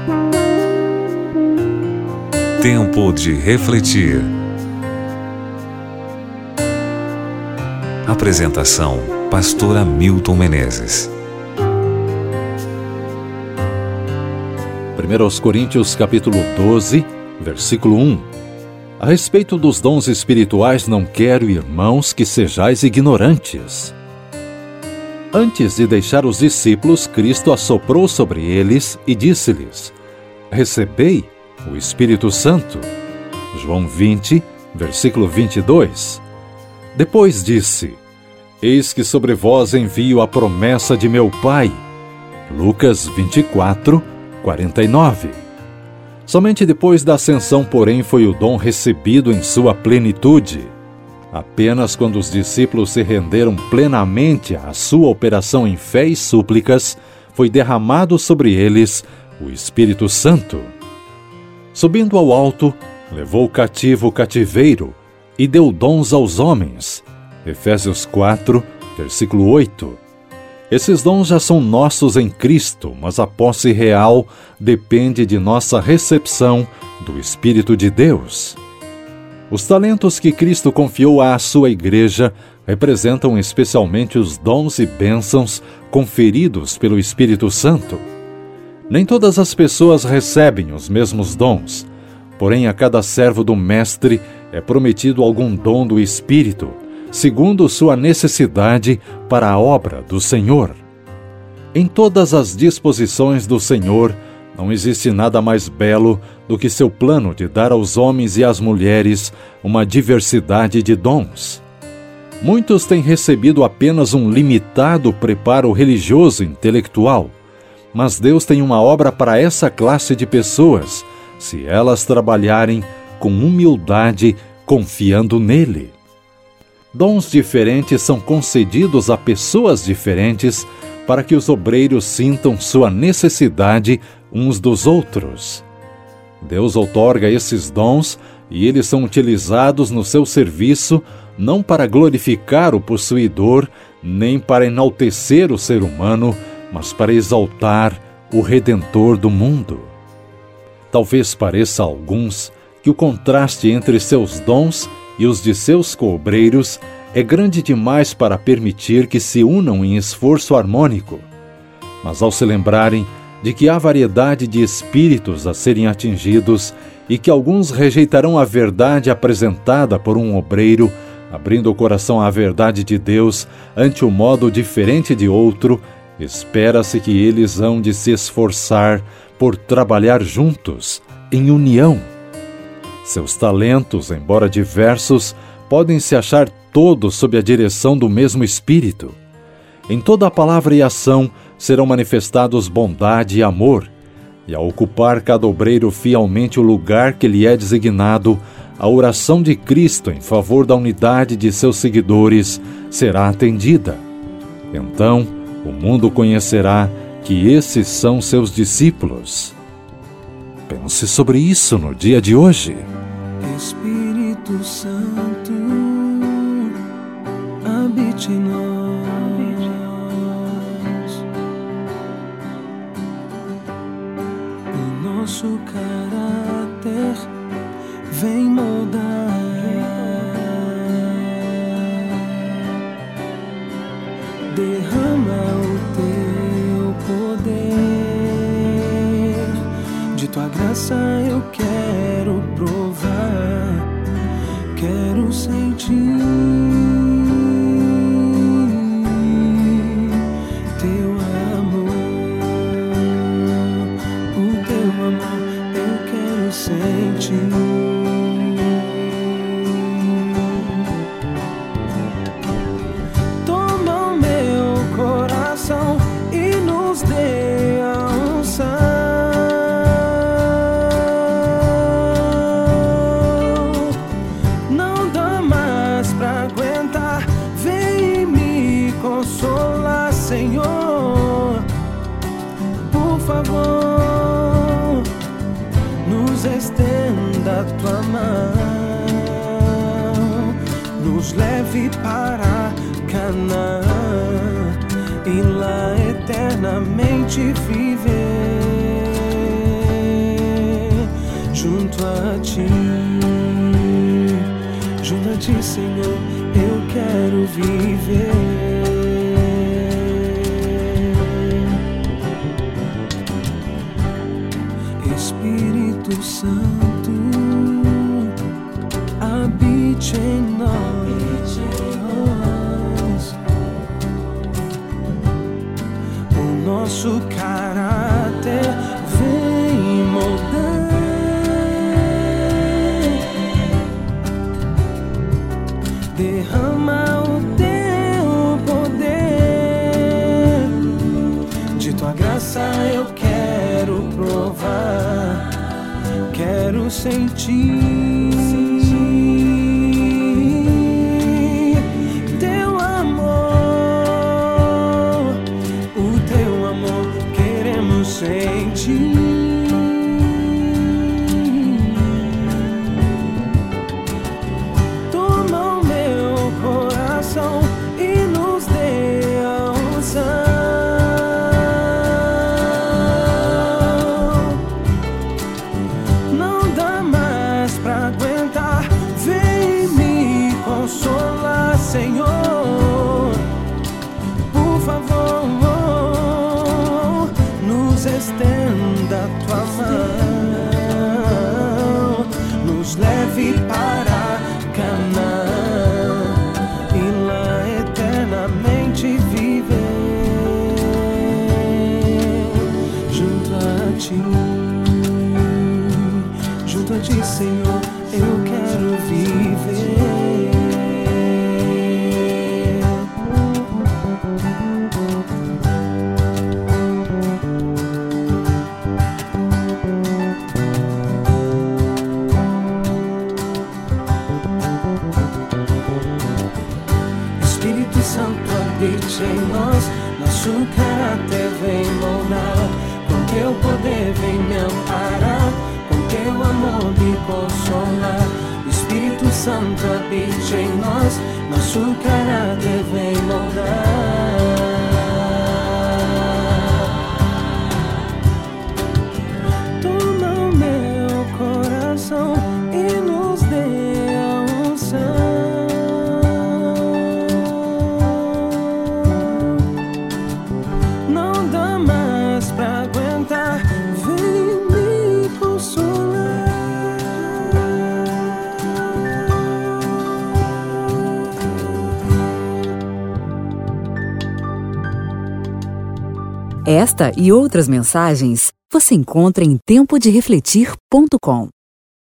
Tempo de refletir. Apresentação: Pastor Hamilton Menezes. 1 Coríntios capítulo 12, versículo 1. A respeito dos dons espirituais não quero, irmãos, que sejais ignorantes. Antes de deixar os discípulos, Cristo assoprou sobre eles e disse-lhes: recebei o Espírito Santo. João 20, versículo 22. Depois disse: eis que sobre vós envio a promessa de meu Pai. Lucas 24, 49. Somente depois da ascensão, porém, foi o dom recebido em sua plenitude. Apenas quando os discípulos se renderam plenamente à sua operação em fé e súplicas, foi derramado sobre eles o Espírito Santo. Subindo ao alto, levou cativo o cativeiro e deu dons aos homens. Efésios 4, versículo 8. Esses dons já são nossos em Cristo, mas a posse real depende de nossa recepção do Espírito de Deus. Os talentos que Cristo confiou à sua igreja representam especialmente os dons e bênçãos conferidos pelo Espírito Santo. Nem todas as pessoas recebem os mesmos dons, porém a cada servo do Mestre é prometido algum dom do Espírito, segundo sua necessidade para a obra do Senhor. Em todas as disposições do Senhor, não existe nada mais belo do que seu plano de dar aos homens e às mulheres uma diversidade de dons. Muitos têm recebido apenas um limitado preparo religioso e intelectual, mas Deus tem uma obra para essa classe de pessoas, se elas trabalharem com humildade, confiando nele. Dons diferentes são concedidos a pessoas diferentes para que os obreiros sintam sua necessidade uns dos outros. Deus outorga esses dons e eles são utilizados no seu serviço não para glorificar o possuidor, nem para enaltecer o ser humano, mas para exaltar o Redentor do mundo. Talvez pareça a alguns que o contraste entre seus dons e os de seus coobreiros é grande demais para permitir que se unam em esforço harmônico. Mas ao se lembrarem de que há variedade de espíritos a serem atingidos e que alguns rejeitarão a verdade apresentada por um obreiro, abrindo o coração à verdade de Deus ante um modo diferente de outro, espera-se que eles hão de se esforçar por trabalhar juntos, em união. Seus talentos, embora diversos, podem se achar todos sob a direção do mesmo Espírito. Em toda a palavra e ação serão manifestados bondade e amor, e ao ocupar cada obreiro fielmente o lugar que lhe é designado, a oração de Cristo em favor da unidade de seus seguidores será atendida. Então, o mundo conhecerá que esses são seus discípulos. Pense sobre isso no dia de hoje. Espírito Santo, habite em nós. O nosso caráter vem moldar. Derrama o teu poder. De tua graça eu quero provar, quero sentir teu amor, o teu amor eu quero sentir. Toma o meu coração e nos dê a unção. Senhor, por favor, nos estenda a tua mão, nos leve para Canaã e lá eternamente viver. junto a ti, Senhor, eu quero viver. Espírito Santo, habite em nós. O nosso caráter vem moldar. Derrama o teu poder, de tua graça eu quero provar, quero sentir teu amor, o teu amor queremos sentir. E nos dê a unção. Não dá mais pra aguentar, vem me consolar, Senhor. Por favor, nos estenda tua mão, nos leve para Canaã, junto a ti, Senhor, eu quero viver. Espírito Santo, habite em nós, nosso caráter vem moldar. Com teu poder vem me amparar, com teu amor me consolar. Espírito Santo, habite em nós, nosso caráter vem moldar. Toma o meu coração e nos dê a unção. Não dá mais pra aguentar, vem me consolar. Esta e outras mensagens você encontra em tempoderefletir.com.